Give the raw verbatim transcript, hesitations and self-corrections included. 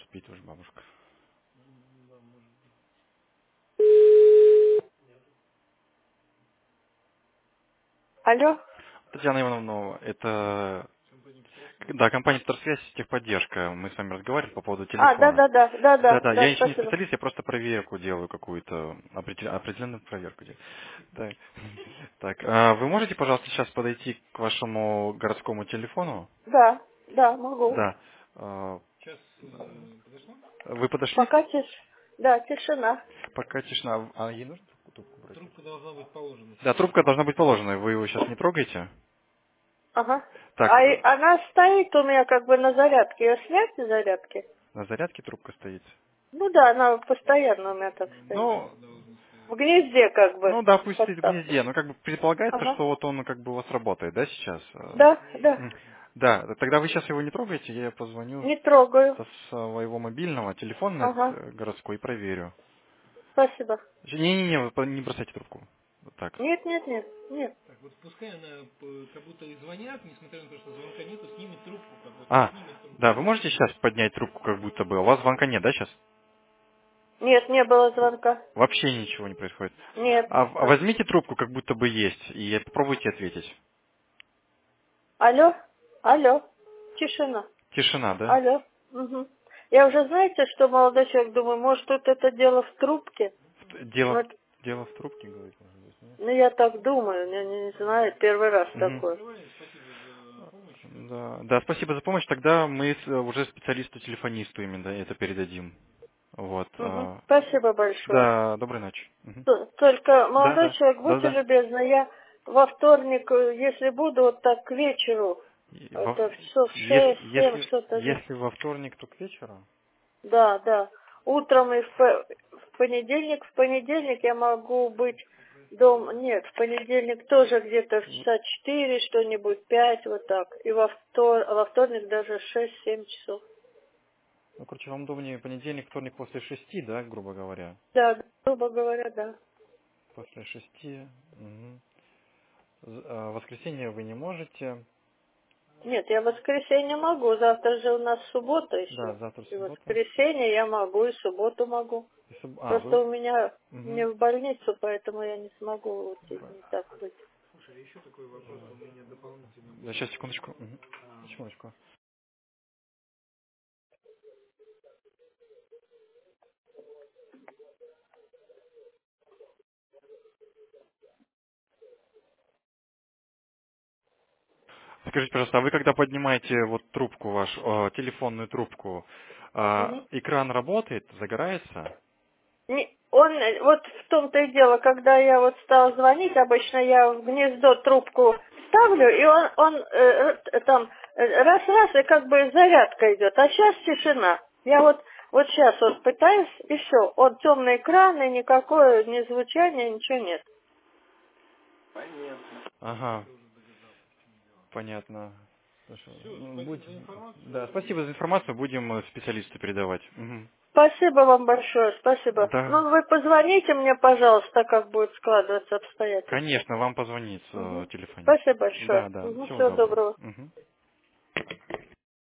может, спит уже бабушка. Алло? Татьяна Ивановна, это да, компания «Торсвязь», техподдержка. Мы с вами разговаривали по поводу А, да, телефона. да, да, да, да, Да-да, да, я еще не спасибо. специалист, я просто проверку делаю какую-то, определ- определенную проверку делаю. Так, так, а вы можете, пожалуйста, сейчас подойти к вашему городскому телефону? Да, да, могу. Да. А, Вы подошли? Пока тиш... Да, тишина. Пока тишина. А ей нужно трубку, трубку брать? Да, трубка должна быть положена. Вы его сейчас не трогаете? Ага. Так, А и- э, она стоит у меня как бы на зарядке. Ее снять с зарядки? на зарядке трубка стоит. Ну да, она постоянно у меня так стоит. Ну, В гнезде как бы ну да, пусть стоит в поставлю. гнезде. Но как бы предполагается, Ага. что вот он как бы у вас работает, да, сейчас? Э, Да, да. м. Да, тогда вы сейчас его не трогаете, я позвоню Не трогаю. со своего мобильного, телефон на этот, Ага. э, городской, и проверю. Спасибо. Не-не-не, вы по- не бросайте трубку. Вот так. Нет, нет, нет, нет. А, да, вы можете сейчас поднять трубку, как будто бы. У вас звонка нет, да, сейчас? Нет, не было звонка. Вообще ничего не происходит. Нет. А в- а А. возьмите трубку, как будто бы есть, и попробуйте ответить. Алло? Алло? Тишина. Тишина, да? Алло. Мгм. Я уже, знаете, что, молодой человек, думаю, может, тут это дело в трубке? В- Дело, Ну, в- дело в трубке, говорит, может быть, нет? ну, я так думаю, я не, не знаю, первый раз Мгм. такое. Да, да, спасибо за помощь. Тогда мы с- уже специалисту-телефонисту именно это передадим. Вот. Мгм. а, Спасибо большое. Да, доброй ночи. Мгм. Т- Только, Да, молодой да, человек, да, будьте да. любезны, я во вторник, э, если буду, вот так к вечеру, И во- это в часов Если, шесть-семь, если, что-то, да. если во вторник, то к вечеру? Да, да. Утром и в, по- в понедельник, в понедельник я могу быть дома. Нет, в понедельник тоже где-то в часа четыре, что-нибудь, пять, вот так. И во, втор... а во вторник даже шесть-семь часов. Ну, короче, вам удобнее понедельник, вторник после шести, да, грубо говоря? Да, грубо говоря, да. После шести. Мгм. З- а, воскресенье вы не можете. Нет, я в воскресенье могу. Завтра же у нас суббота Да, еще. завтра И в суббота. воскресенье я могу, и в субботу могу. И суб- А, Просто вы... у меня не Мгм. в больницу, поэтому я не смогу вот и не так быть. Да, сейчас, секундочку. Мгм. Секундочку. Скажите, пожалуйста, а вы когда поднимаете вот трубку вашу, э, телефонную трубку, Мгм. а, экран работает, загорается? Не- Он, э, вот в том-то и дело, когда я вот стала звонить, обычно я в гнездо трубку ставлю, и он, он э, э, там э, раз-раз, и как бы зарядка идет, а сейчас тишина. Я вот, вот сейчас вот пытаюсь, и все, он темный экран, и никакое ни звучания, ничего нет. Ага, понятно. Хорошо. Ну, будь- Да, спасибо за информацию, будем э, специалисту передавать. Мгм. Спасибо вам большое, спасибо. Да, Ну, вы позвоните мне, пожалуйста, как будет складываться обстоятельства. конечно, вам позвонит э, Мгм. телефонист. Спасибо большое. Да, да, Угу, всего всего доброго. доброго. Мгм.